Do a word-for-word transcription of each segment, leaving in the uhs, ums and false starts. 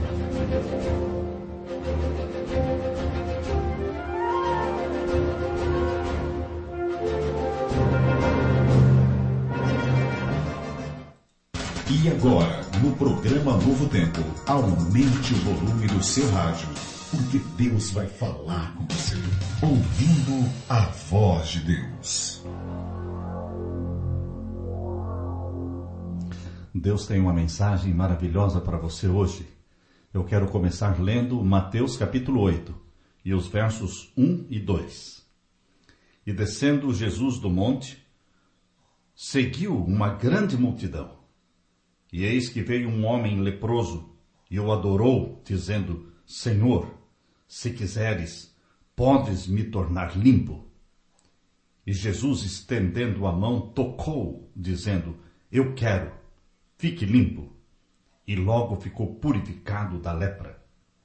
E agora, no programa Novo Tempo, aumente o volume do seu rádio, porque Deus vai falar com você, ouvindo a voz de Deus. Deus tem uma mensagem maravilhosa para você hoje. Eu quero começar lendo Mateus capítulo oito, e os versos um e dois. E descendo Jesus do monte, seguiu uma grande multidão. E eis que veio um homem leproso, e o adorou, dizendo: Senhor, se quiseres, podes me tornar limpo. E Jesus, estendendo a mão, tocou, dizendo: Eu quero, fique limpo. E logo ficou purificado da lepra.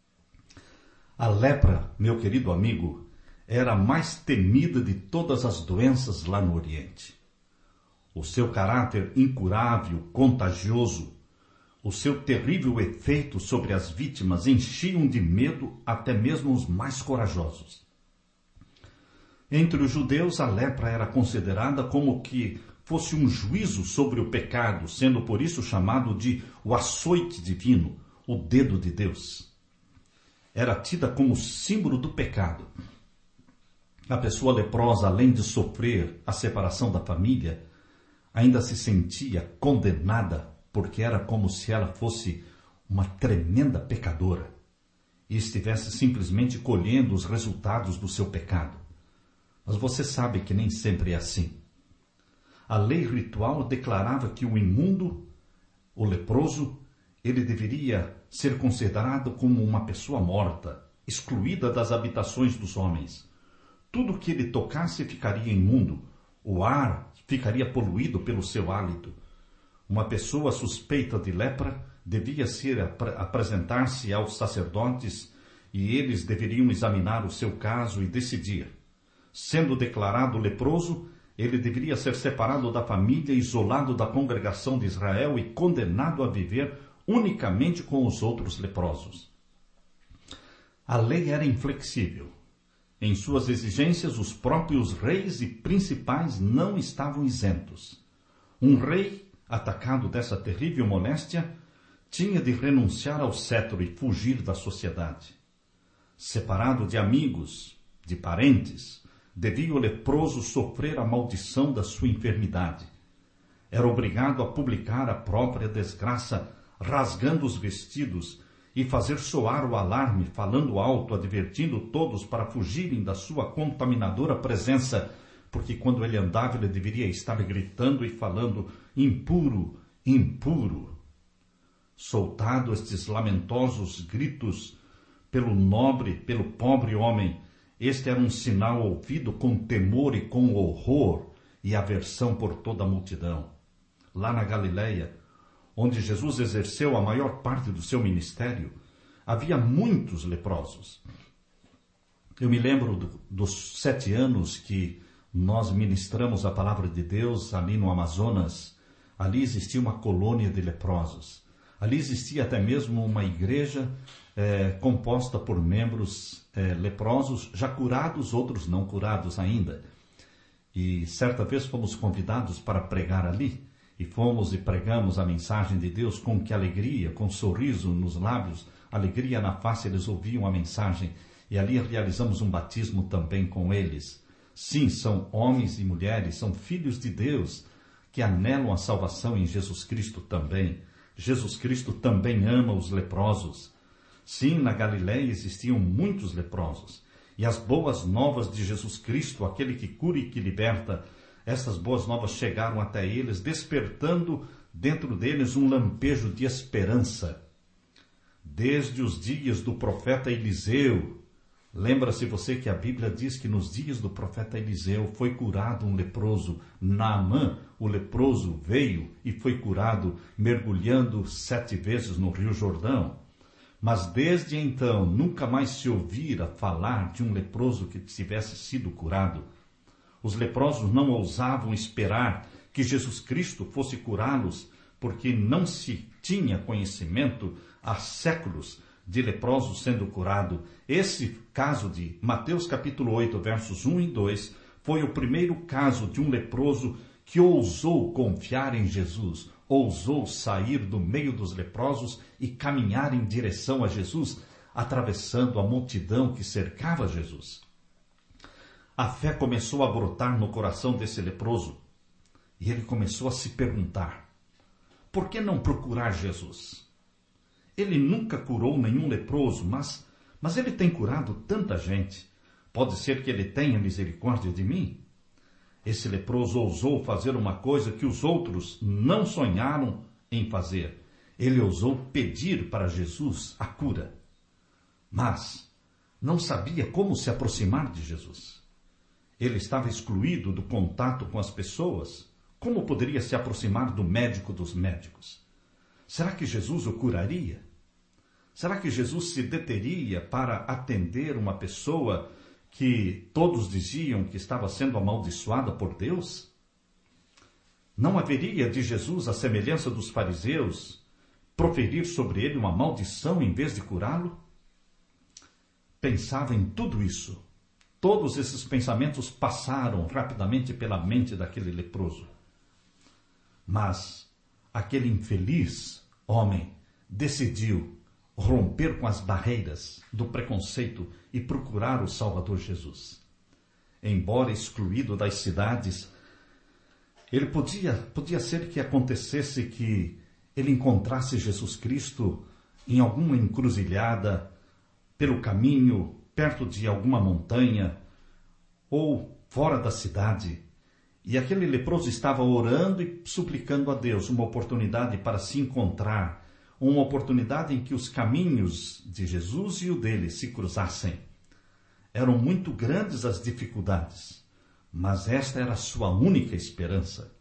A lepra, meu querido amigo, era a mais temida de todas as doenças lá no Oriente. O seu caráter incurável, contagioso, o seu terrível efeito sobre as vítimas enchiam de medo até mesmo os mais corajosos. Entre os judeus, a lepra era considerada como que fosse um juízo sobre o pecado, sendo por isso chamado de o açoite divino, o dedo de Deus. Era tida como símbolo do pecado. A pessoa leprosa, além de sofrer a separação da família, ainda se sentia condenada, porque era como se ela fosse uma tremenda pecadora e estivesse simplesmente colhendo os resultados do seu pecado. Mas você sabe que nem sempre é assim. A lei ritual declarava que o imundo, o leproso, ele deveria ser considerado como uma pessoa morta, excluída das habitações dos homens. Tudo que ele tocasse ficaria imundo, o ar ficaria poluído pelo seu hálito. Uma pessoa suspeita de lepra devia ser ap- apresentar-se aos sacerdotes e eles deveriam examinar o seu caso e decidir. Sendo declarado leproso, ele deveria ser separado da família, isolado da congregação de Israel e condenado a viver unicamente com os outros leprosos. A lei era inflexível. Em suas exigências, os próprios reis e principais não estavam isentos. Um rei, atacado dessa terrível moléstia, tinha de renunciar ao cetro e fugir da sociedade. Separado de amigos, de parentes, devia o leproso sofrer a maldição da sua enfermidade. Era obrigado a publicar a própria desgraça, rasgando os vestidos, e fazer soar o alarme, falando alto, advertindo todos para fugirem da sua contaminadora presença, porque quando ele andava ele deveria estar gritando e falando: impuro, impuro. Soltado estes lamentosos gritos pelo nobre, pelo pobre homem, este era um sinal ouvido com temor e com horror e aversão por toda a multidão. Lá na Galileia, onde Jesus exerceu a maior parte do seu ministério, havia muitos leprosos. Eu me lembro do, dos sete anos que nós ministramos a palavra de Deus ali no Amazonas. Ali existia uma colônia de leprosos. Ali existia até mesmo uma igreja eh, composta por membros eh, leprosos, já curados, outros não curados ainda. E certa vez fomos convidados para pregar ali. E fomos e pregamos a mensagem de Deus com que alegria, com sorriso nos lábios, alegria na face, eles ouviam a mensagem. E ali realizamos um batismo também com eles. Sim, são homens e mulheres, são filhos de Deus, que anelam a salvação em Jesus Cristo também. Jesus Cristo também ama os leprosos. Sim, na Galileia existiam muitos leprosos. E as boas novas de Jesus Cristo, aquele que cura e que liberta, essas boas novas chegaram até eles, despertando dentro deles um lampejo de esperança. Desde os dias do profeta Eliseu, lembra-se você que a Bíblia diz que nos dias do profeta Eliseu foi curado um leproso. Naamã, o leproso, veio e foi curado, mergulhando sete vezes no Rio Jordão. Mas desde então, nunca mais se ouvira falar de um leproso que tivesse sido curado. Os leprosos não ousavam esperar que Jesus Cristo fosse curá-los, porque não se tinha conhecimento há séculos de leprosos sendo curado. Esse caso de Mateus capítulo oito, versos um e dois, foi o primeiro caso de um leproso que ousou confiar em Jesus, ousou sair do meio dos leprosos e caminhar em direção a Jesus, atravessando a multidão que cercava Jesus. A fé começou a brotar no coração desse leproso e ele começou a se perguntar: por que não procurar Jesus? Ele nunca curou nenhum leproso, mas, mas ele tem curado tanta gente. Pode ser que ele tenha misericórdia de mim? Esse leproso ousou fazer uma coisa que os outros não sonharam em fazer. Ele ousou pedir para Jesus a cura, mas não sabia como se aproximar de Jesus. Ele estava excluído do contato com as pessoas. Como poderia se aproximar do médico dos médicos? Será que Jesus o curaria? Será que Jesus se deteria para atender uma pessoa que todos diziam que estava sendo amaldiçoada por Deus? Não haveria de Jesus, à semelhança dos fariseus, proferir sobre ele uma maldição em vez de curá-lo? Pensava em tudo isso. Todos esses pensamentos passaram rapidamente pela mente daquele leproso. Mas aquele infeliz homem decidiu romper com as barreiras do preconceito e procurar o Salvador Jesus. Embora excluído das cidades, ele podia, podia ser que acontecesse que ele encontrasse Jesus Cristo em alguma encruzilhada, pelo caminho, perto de alguma montanha ou fora da cidade. E aquele leproso estava orando e suplicando a Deus uma oportunidade para se encontrar, uma oportunidade em que os caminhos de Jesus e o dele se cruzassem. Eram muito grandes as dificuldades, mas esta era a sua única esperança.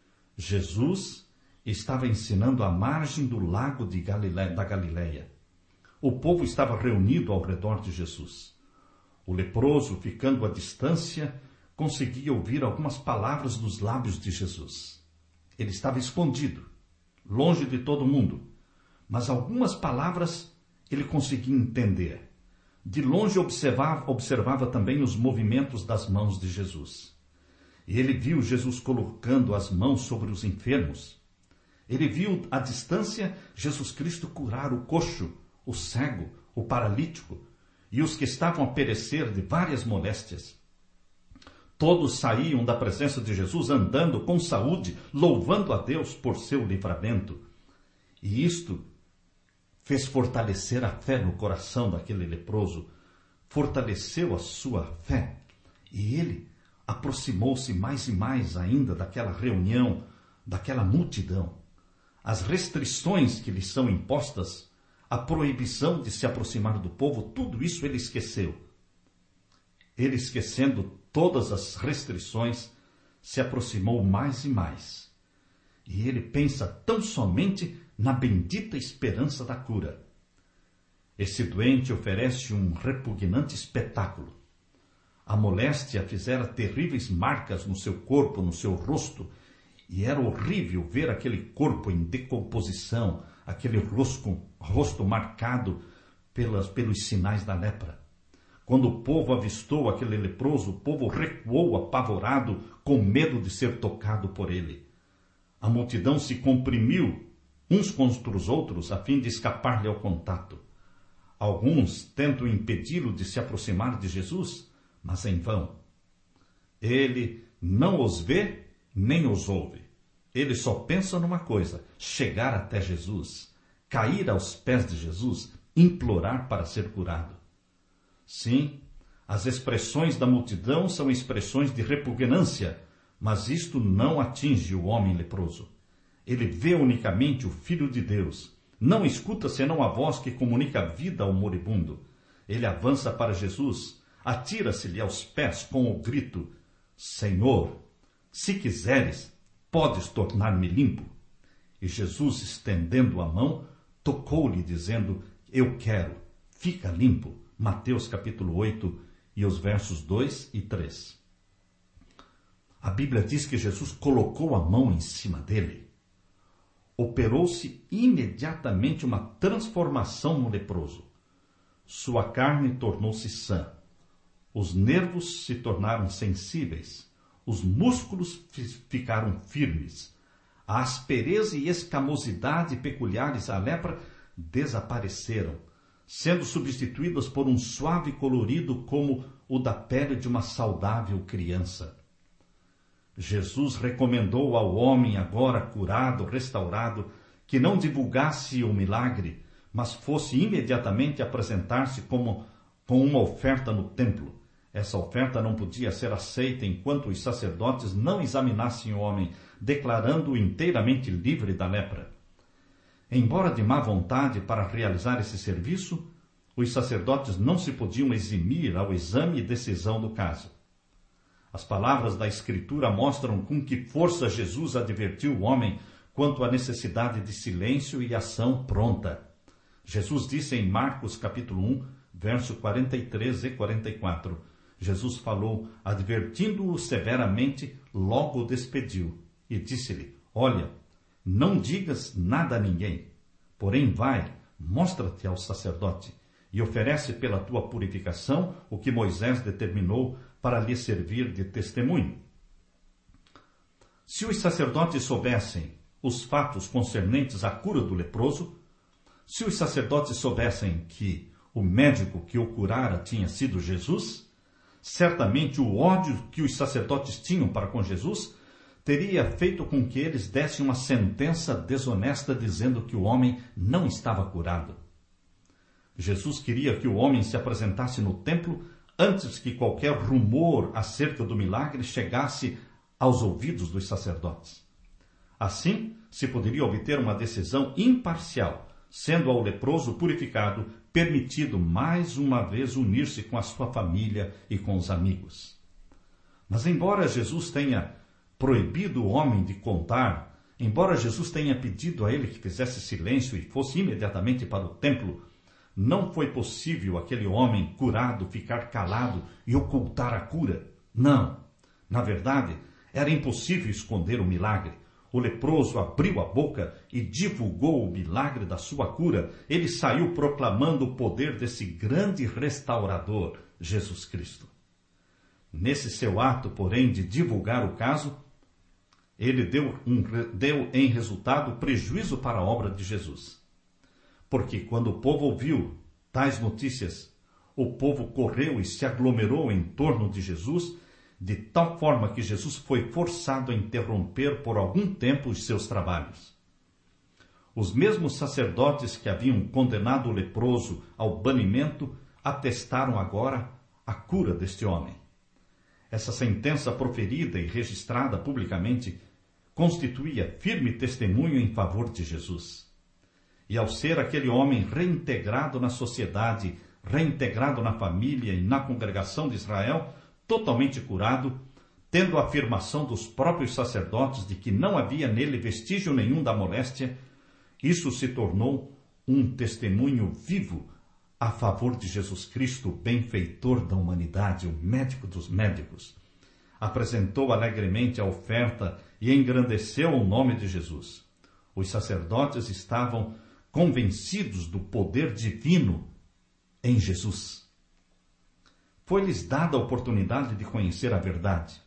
Jesus estava ensinando à margem do lago de Galileia, da Galileia. O povo estava reunido ao redor de Jesus. O leproso, ficando à distância, conseguia ouvir algumas palavras dos lábios de Jesus. Ele estava escondido, longe de todo mundo, mas algumas palavras ele conseguia entender. De longe observava, observava também os movimentos das mãos de Jesus. E ele viu Jesus colocando as mãos sobre os enfermos. Ele viu à distância Jesus Cristo curar o coxo, o cego, o paralítico e os que estavam a perecer de várias moléstias. Todos saíam da presença de Jesus andando com saúde, louvando a Deus por seu livramento. E isto fez fortalecer a fé no coração daquele leproso, fortaleceu a sua fé, e ele aproximou-se mais e mais ainda daquela reunião, daquela multidão. As restrições que lhe são impostas, a proibição de se aproximar do povo, tudo isso ele esqueceu. Ele, esquecendo todas as restrições, se aproximou mais e mais. E ele pensa tão somente na bendita esperança da cura. Esse doente oferece um repugnante espetáculo. A moléstia fizera terríveis marcas no seu corpo, no seu rosto, e era horrível ver aquele corpo em decomposição, aquele rosto, rosto marcado pelas, pelos sinais da lepra. Quando o povo avistou aquele leproso, o povo recuou apavorado, com medo de ser tocado por ele. A multidão se comprimiu uns contra os outros a fim de escapar-lhe ao contato. Alguns tentam impedi-lo de se aproximar de Jesus, mas em vão. Ele não os vê nem os ouve. Ele só pensa numa coisa: chegar até Jesus, cair aos pés de Jesus, implorar para ser curado. Sim, as expressões da multidão são expressões de repugnância, mas isto não atinge o homem leproso. Ele vê unicamente o Filho de Deus. Não escuta senão a voz que comunica vida ao moribundo. Ele avança para Jesus, atira-se-lhe aos pés com o grito: Senhor, se quiseres, podes tornar-me limpo. E Jesus, estendendo a mão, tocou-lhe, dizendo: Eu quero, fica limpo. Mateus capítulo oito, e os versos dois e três. A Bíblia diz que Jesus colocou a mão em cima dele. Operou-se imediatamente uma transformação no leproso. sua carne tornou-se sã. Os nervos se tornaram sensíveis, os músculos ficaram firmes. A aspereza e escamosidade peculiares à lepra desapareceram, sendo substituídas por um suave colorido como o da pele de uma saudável criança. Jesus recomendou ao homem agora curado, restaurado, que não divulgasse o milagre, mas fosse imediatamente apresentar-se como, com uma oferta no templo. Essa oferta não podia ser aceita enquanto os sacerdotes não examinassem o homem, declarando-o inteiramente livre da lepra. Embora de má vontade para realizar esse serviço, os sacerdotes não se podiam eximir ao exame e decisão do caso. As palavras da Escritura mostram com que força Jesus advertiu o homem quanto à necessidade de silêncio e ação pronta. Jesus disse em Marcos capítulo um, verso quarenta e três e quarenta e quatro, Jesus falou, advertindo-o severamente, logo o despediu, e disse-lhe, olha, não digas nada a ninguém, porém vai, mostra-te ao sacerdote, e oferece pela tua purificação o que Moisés determinou para lhe servir de testemunho. Se os sacerdotes soubessem os fatos concernentes à cura do leproso, se os sacerdotes soubessem que o médico que o curara tinha sido Jesus, certamente o ódio que os sacerdotes tinham para com Jesus teria feito com que eles dessem uma sentença desonesta dizendo que o homem não estava curado. Jesus queria que o homem se apresentasse no templo antes que qualquer rumor acerca do milagre chegasse aos ouvidos dos sacerdotes. Assim, se poderia obter uma decisão imparcial, sendo ao leproso purificado permitido mais uma vez unir-se com a sua família e com os amigos. Mas embora Jesus tenha proibido o homem de contar, embora Jesus tenha pedido a ele que fizesse silêncio e fosse imediatamente para o templo, não foi possível aquele homem curado ficar calado e ocultar a cura. Não. Na verdade, era impossível esconder o milagre. O leproso abriu a boca e divulgou o milagre da sua cura. Ele saiu proclamando o poder desse grande restaurador, Jesus Cristo. Nesse seu ato, porém, de divulgar o caso, ele deu, um, deu em resultado prejuízo para a obra de Jesus. Porque quando o povo ouviu tais notícias, o povo correu e se aglomerou em torno de Jesus, de tal forma que Jesus foi forçado a interromper por algum tempo os seus trabalhos. Os mesmos sacerdotes que haviam condenado o leproso ao banimento atestaram agora a cura deste homem. Essa sentença proferida e registrada publicamente constituía firme testemunho em favor de Jesus. E ao ser aquele homem reintegrado na sociedade, reintegrado na família e na congregação de Israel, totalmente curado, tendo a afirmação dos próprios sacerdotes de que não havia nele vestígio nenhum da moléstia, isso se tornou um testemunho vivo a favor de Jesus Cristo, benfeitor da humanidade, o médico dos médicos. Apresentou alegremente a oferta e engrandeceu o nome de Jesus. Os sacerdotes estavam convencidos do poder divino em Jesus. Foi-lhes dada a oportunidade de conhecer a verdade.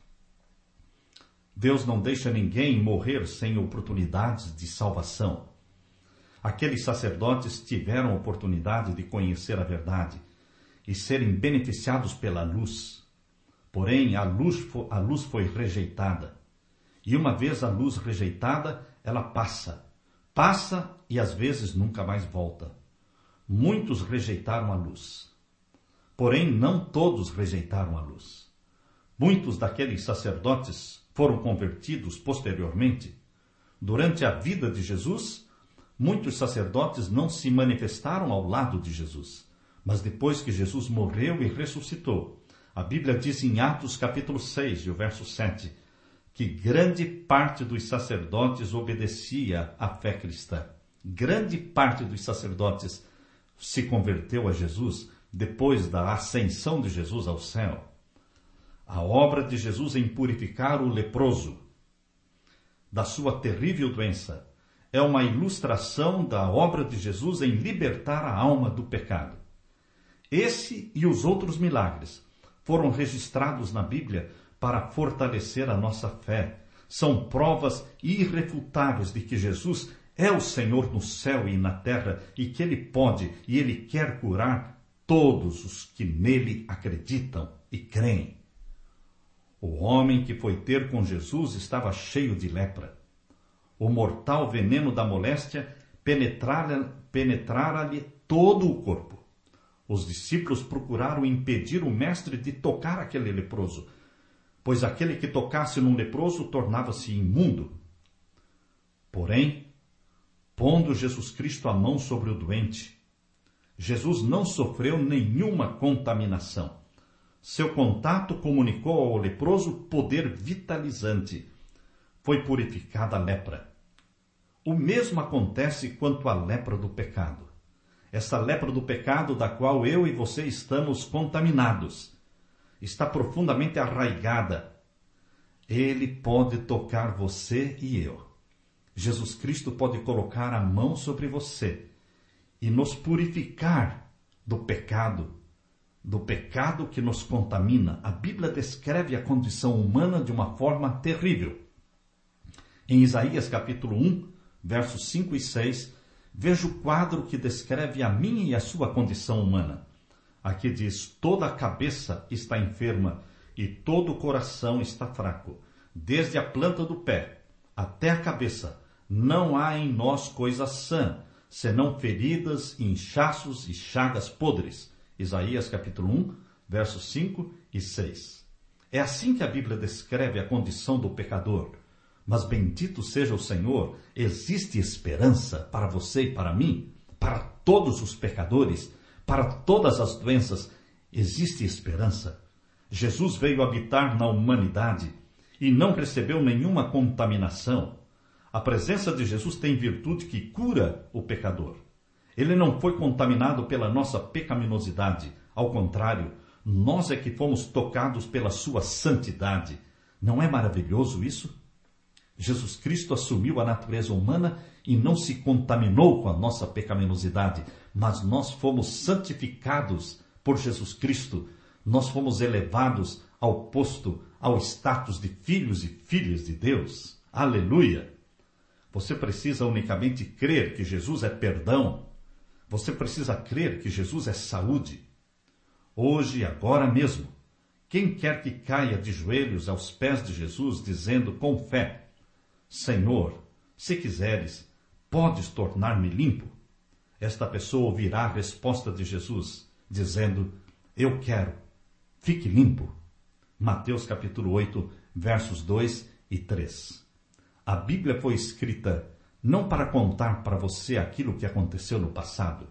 Deus não deixa ninguém morrer sem oportunidades de salvação. Aqueles sacerdotes tiveram a oportunidade de conhecer a verdade e serem beneficiados pela luz. Porém, a luz, a luz foi rejeitada. E uma vez a luz rejeitada, ela passa. Passa e às vezes nunca mais volta. Muitos rejeitaram a luz. Porém, não todos rejeitaram a luz. Muitos daqueles sacerdotes foram convertidos posteriormente. Durante a vida de Jesus, muitos sacerdotes não se manifestaram ao lado de Jesus. Mas depois que Jesus morreu e ressuscitou, a Bíblia diz em Atos capítulo seis, e o verso sete, que grande parte dos sacerdotes obedecia à fé cristã. Grande parte dos sacerdotes se converteu a Jesus depois da ascensão de Jesus ao céu. A obra de Jesus em purificar o leproso da sua terrível doença é uma ilustração da obra de Jesus em libertar a alma do pecado. Esse e os outros milagres foram registrados na Bíblia para fortalecer a nossa fé. São provas irrefutáveis de que Jesus é o Senhor no céu e na terra e que Ele pode e Ele quer curar todos os que nele acreditam e creem. O homem que foi ter com Jesus estava cheio de lepra. O mortal veneno da moléstia penetrara, penetrara-lhe todo o corpo. Os discípulos procuraram impedir o mestre de tocar aquele leproso, pois aquele que tocasse num leproso tornava-se imundo. Porém, pondo Jesus Cristo a mão sobre o doente, Jesus não sofreu nenhuma contaminação. Seu contato comunicou ao leproso poder vitalizante. Foi purificada a lepra. O mesmo acontece quanto à lepra do pecado. Essa lepra do pecado da qual eu e você estamos contaminados está profundamente arraigada. Ele pode tocar você e eu. Jesus Cristo pode colocar a mão sobre você e nos purificar do pecado, do pecado que nos contamina. A Bíblia descreve a condição humana de uma forma terrível. Em Isaías capítulo um, versos cinco e seis, veja o quadro que descreve a minha e a sua condição humana. Aqui diz: toda a cabeça está enferma e todo o coração está fraco. Desde a planta do pé até a cabeça, não há em nós coisa sã, senão feridas, inchaços e chagas podres. Isaías capítulo um, versos cinco e seis. É assim que a Bíblia descreve a condição do pecador. Mas bendito seja o Senhor, existe esperança para você e para mim, para todos os pecadores, para todas as doenças, existe esperança. Jesus veio habitar na humanidade e não recebeu nenhuma contaminação. A presença de Jesus tem virtude que cura o pecador. Ele não foi contaminado pela nossa pecaminosidade. Ao contrário, nós é que fomos tocados pela sua santidade. Não é maravilhoso isso? Jesus Cristo assumiu a natureza humana e não se contaminou com a nossa pecaminosidade, mas nós fomos santificados por Jesus Cristo. Nós fomos elevados ao posto, ao status de filhos e filhas de Deus. Aleluia! Você precisa unicamente crer que Jesus é perdão. Você precisa crer que Jesus é saúde. Hoje, agora mesmo, quem quer que caia de joelhos aos pés de Jesus, dizendo com fé: Senhor, se quiseres, podes tornar-me limpo? Esta pessoa ouvirá a resposta de Jesus, dizendo: eu quero, fique limpo. Mateus capítulo oito, versos dois e três. A Bíblia foi escrita não para contar para você aquilo que aconteceu no passado.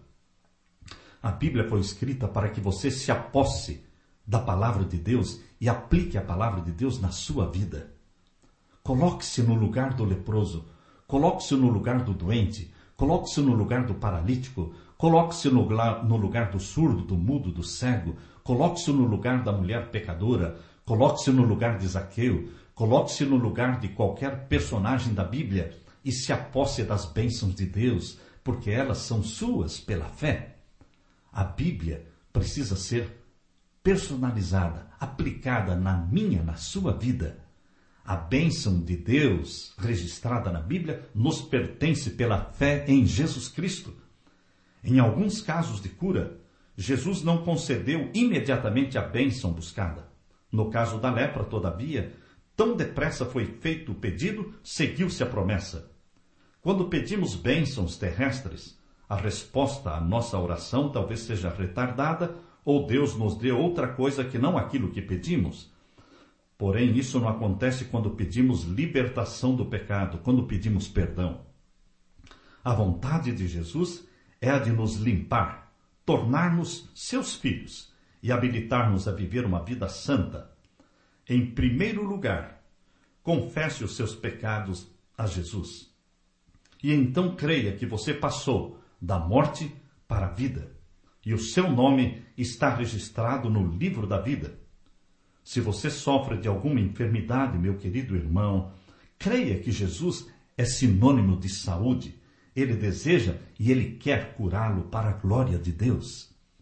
A Bíblia foi escrita para que você se aposse da palavra de Deus e aplique a palavra de Deus na sua vida. Coloque-se no lugar do leproso, coloque-se no lugar do doente, coloque-se no lugar do paralítico, coloque-se no, no lugar do surdo, do mudo, do cego, coloque-se no lugar da mulher pecadora, coloque-se no lugar de Zaqueu, coloque-se no lugar de qualquer personagem da Bíblia e se aposse das bênçãos de Deus, porque elas são suas pela fé. A Bíblia precisa ser personalizada, aplicada na minha, na sua vida. A bênção de Deus registrada na Bíblia nos pertence pela fé em Jesus Cristo. Em alguns casos de cura, Jesus não concedeu imediatamente a bênção buscada. No caso da lepra, todavia, tão depressa foi feito o pedido, seguiu-se a promessa. Quando pedimos bênçãos terrestres, a resposta à nossa oração talvez seja retardada ou Deus nos dê outra coisa que não aquilo que pedimos. Porém, isso não acontece quando pedimos libertação do pecado, quando pedimos perdão. A vontade de Jesus é a de nos limpar, tornar-nos seus filhos e habilitar-nos a viver uma vida santa. Em primeiro lugar, confesse os seus pecados a Jesus. E então creia que você passou da morte para a vida, e o seu nome está registrado no livro da vida. Se você sofre de alguma enfermidade, meu querido irmão, creia que Jesus é sinônimo de saúde. Ele deseja e Ele quer curá-lo para a glória de Deus.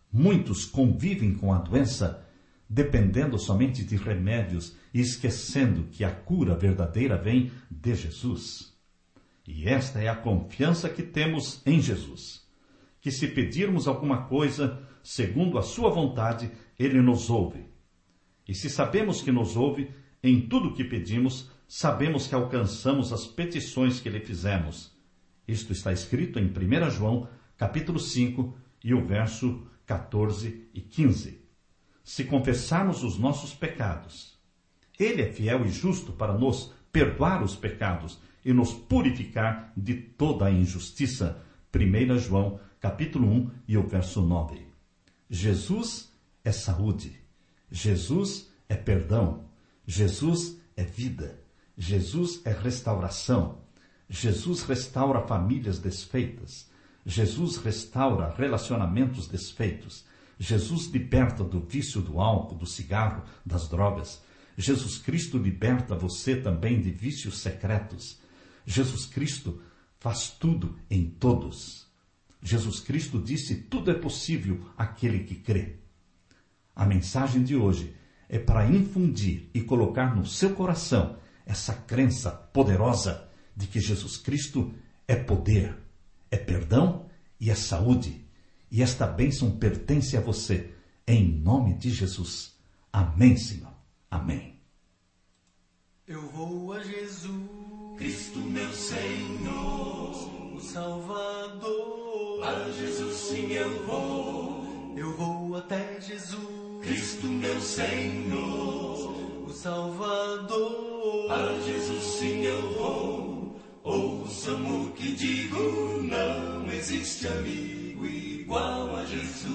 Muitos convivem com a doença dependendo somente de remédios e esquecendo que a cura verdadeira vem de Jesus. E esta é a confiança que temos em Jesus, que se pedirmos alguma coisa segundo a sua vontade, ele nos ouve. E se sabemos que nos ouve, em tudo o que pedimos, sabemos que alcançamos as petições que lhe fizemos. Isto está escrito em primeiro João, capítulo cinco, e o verso quatorze e quinze. Se confessarmos os nossos pecados, ele é fiel e justo para nos perdoar os pecados e nos purificar de toda a injustiça. primeiro João, capítulo um, e o verso nove. Jesus é saúde. Jesus é perdão. Jesus é vida. Jesus é restauração. Jesus restaura famílias desfeitas. Jesus restaura relacionamentos desfeitos. Jesus liberta do vício do álcool, do cigarro, das drogas. Jesus Cristo liberta você também de vícios secretos. Jesus Cristo faz tudo em todos. Jesus Cristo disse: tudo é possível àquele que crê. A mensagem de hoje é para infundir e colocar no seu coração essa crença poderosa de que Jesus Cristo é poder, é perdão e é saúde. E esta bênção pertence a você, em nome de Jesus. Amém, Senhor. Amém. Eu vou a Jesus, Cristo meu Senhor, o Salvador. A Jesus sim eu vou. Eu vou até Jesus, Cristo meu Senhor, o Salvador. A Jesus sim eu vou. Ouçam o que digo, não existe amigo igual a Jesus.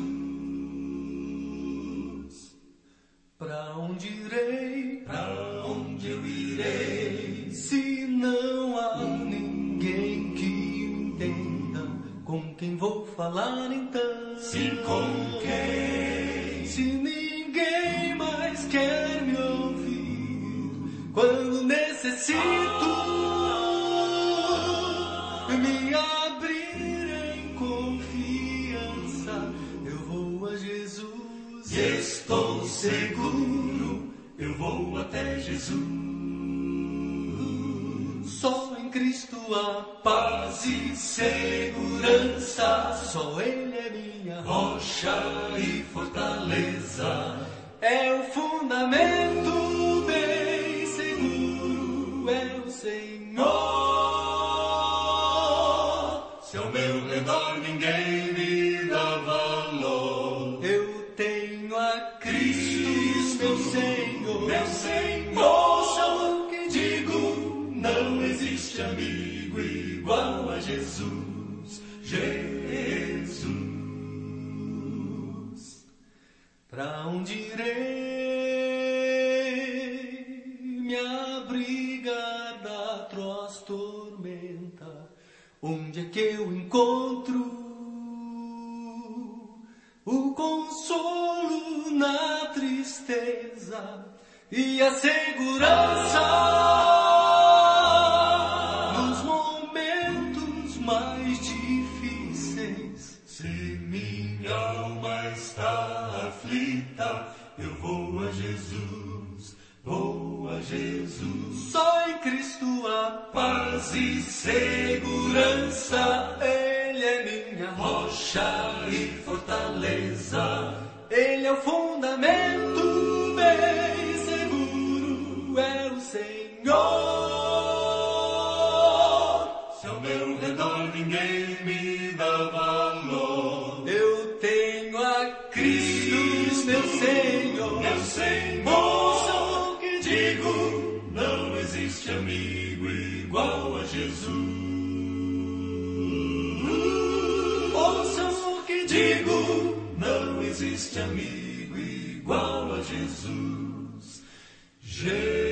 Pra onde irei? Pra onde eu irei? Se não há ninguém que me entenda, com quem vou falar então? Sim, com quem? Se ninguém mais quer me ouvir, quando necessito me abrir em confiança, eu vou a Jesus. E estou seguro, eu vou até Jesus. Só em Cristo há paz e segurança. Só Ele é minha rocha e fortaleza. É o fundamento bem seguro, é o Senhor. Se ao meu redor ninguém me dá valor, eu tenho a Cristo, meu Senhor, meu Senhor. Ouça o que digo, não existe amigo igual a Jesus, Jesus. Pra onde irei me abrigar da atroz tormenta? Onde é que eu encontro o consolo na tristeza e a segurança nos momentos mais difíceis? Se minha alma está aflita, eu vou a Jesus, vou a Jesus. Só em Cristo há paz e segurança. Ele é minha rocha e fortaleza. Ele é o fundamento bem seguro, é o Senhor. Se ao meu redor ninguém me dá valor, eu tenho a Cristo, meu Senhor, meu Senhor. Ouça o que digo, não existe amigo igual a Jesus. Ouça o que digo, não existe amigo igual a Jesus. Jesus.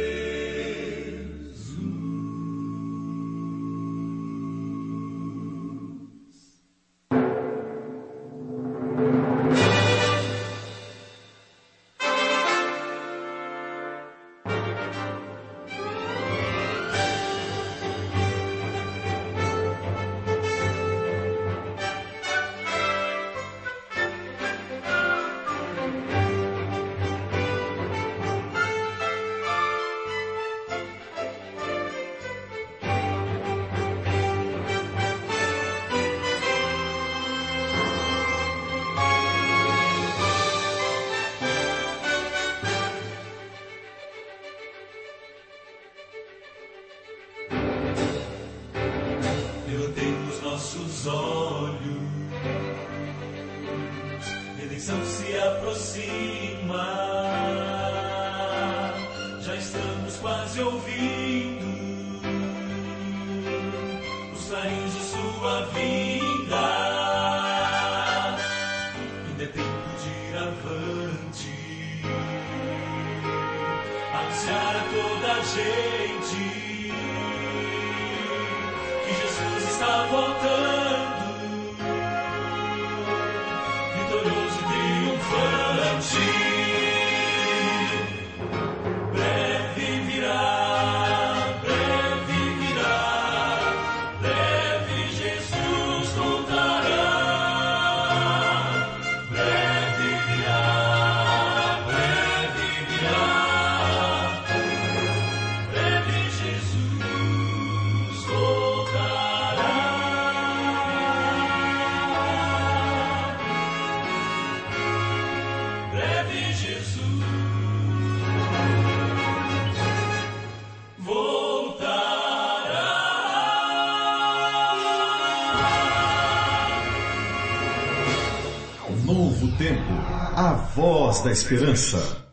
redenção se aproxima. Já estamos quase ouvindo os clarins de sua vinda. Ainda é tempo de ir avante, anunciar a toda a gente que Jesus está voltando, vitorioso e triunfante. Breve virá, breve virá, breve Jesus voltará. Breve virá, breve virá, breve Jesus voltará. Breve Jesus voltará. Novo tempo, a voz da esperança.